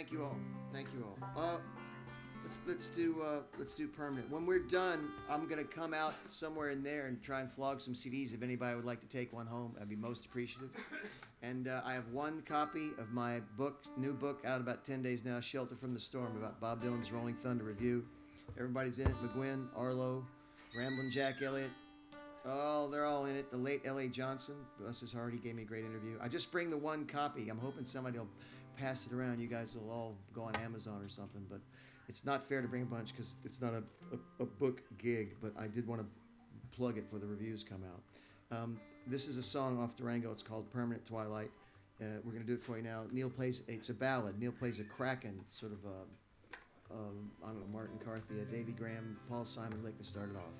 Thank you all. Thank you all. Let's do permanent. When we're done, I'm gonna come out somewhere in there and try and flog some CDs. If anybody would like to take one home, I'd be most appreciative. And I have one copy of my new book, out about 10 days now, Shelter from the Storm, about Bob Dylan's Rolling Thunder Review. Everybody's in it. McGuinn, Arlo, Ramblin' Jack Elliott. Oh, they're all in it. The late L.A. Johnson, bless his heart, he gave me a great interview. I just bring the one copy. I'm hoping somebody will pass it around. You guys will all go on Amazon or something, but it's not fair to bring a bunch because it's not a book gig, but I did want to plug it for the reviews come out. This is a song off Durango. It's called Permanent Twilight. We're going to do it for you now. Neil plays, it's a ballad. Neil plays a Kraken, sort of, I don't know, Martin Carthy, Davy Graham, Paul Simon. I'd like to start it off.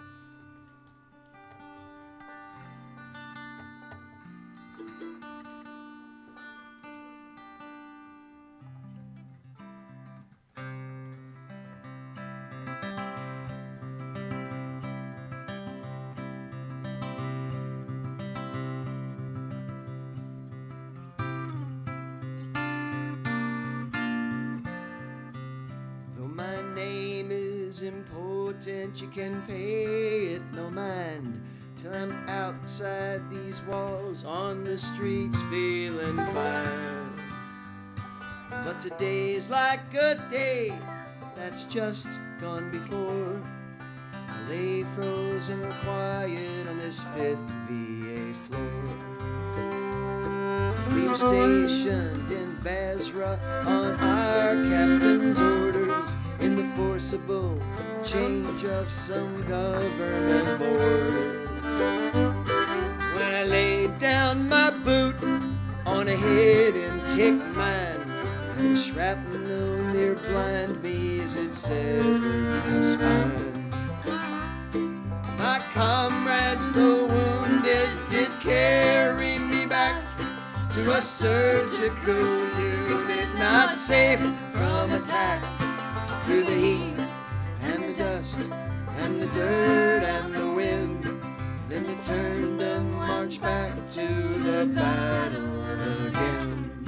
Important, you can pay it no mind till I'm outside these walls on the streets feeling fine. But today's like a day that's just gone before. I lay frozen quiet on this 5th VA floor. We were stationed in Basra on our captain's orders, in the forcible change of some government board. When I laid down my boot on a hidden tick mine, and the shrapnel near blind me as it severed my spine. My comrades, though wounded, did carry me back to a surgical unit, not safe from attack. Through the heat and the dust and the dirt and the wind, then they turned and marched back to the battle again.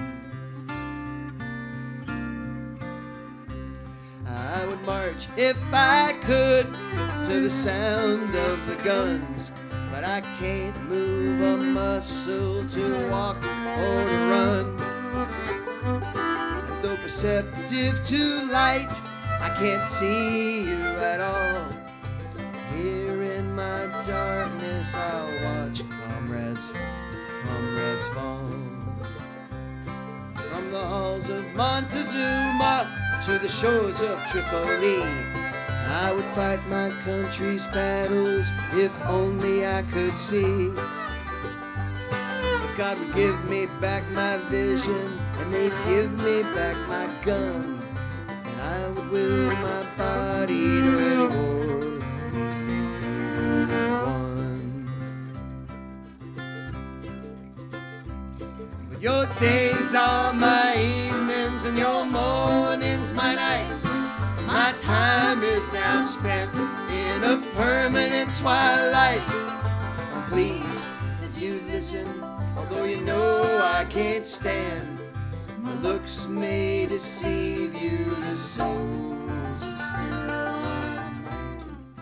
I would march if I could to the sound of the guns, but I can't move a muscle to walk or to run. And though perceptive to light, I can't see you at all. Here in my darkness, I'll watch comrades fall. From the halls of Montezuma to the shores of Tripoli, I would fight my country's battles if only I could see. If God would give me back my vision and they'd give me back my gun, I would will my body to any war one. But your days are my evenings and your mornings my nights. My time is now spent in a permanent twilight. I'm pleased that you listen, although you know I can't stand. My looks may deceive you, the souls are still mine.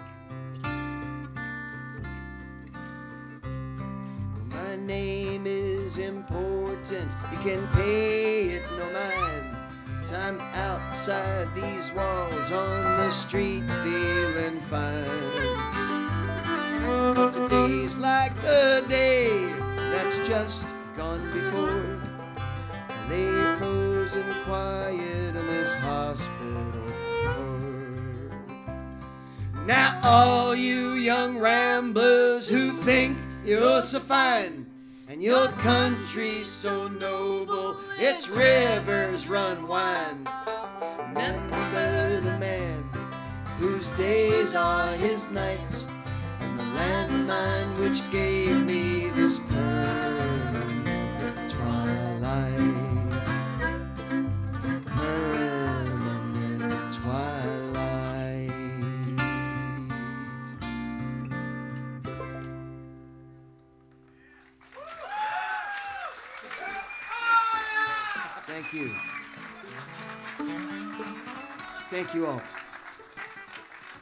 My name is important, you can pay it no mind. I'm outside these walls on the street feeling fine. But today's like the day that's just gone before. Lay frozen quiet in this hospital floor. Now all you young ramblers who think you're so fine and your country's so noble, its rivers run wine. Remember the man whose days are his nights, and the landmine which gave me this permanent twilight. Thank you. Thank you all.